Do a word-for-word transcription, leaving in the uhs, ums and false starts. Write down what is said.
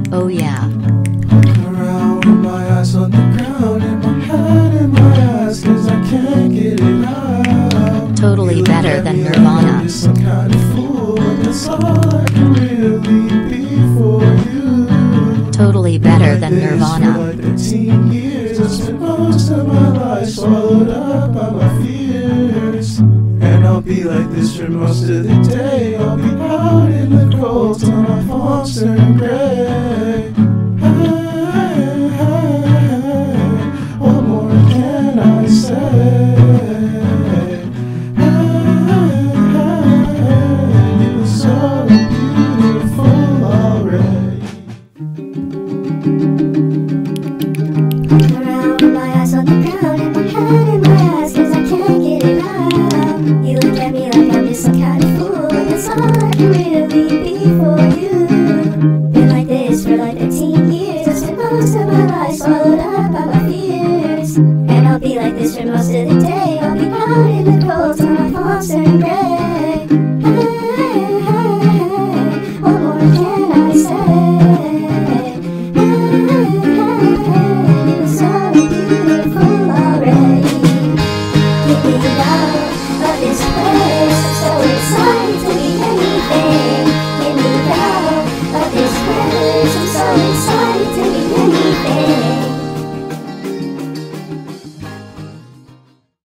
Oh yeah. Walking around with my eyes on the ground and my head in my ass, cause I can't get it out. Totally You better look at than me like Nirvana. I'm just some kind of fool, but that's all I can really be for you. Totally better Like than this Nirvana. For like thirteen years, I spent most of my life swallowed up by my fears. And I'll be like this for most of the day. I'll be out in the cold till my palms turn gray. Hey, hey, what more can I say? Hey, hey, you were so beautiful already. Walking around with my eyes on the ground and my head in my ass, cause I can't get it out. You look at me like I'm just some kind of fool, but that's all I can really be for you. Been like this for like thirteen years, I spent most of my life swallowed up by my fears. And I'll be like this for most of the day. I'll be out in the cold till my palms turn gray.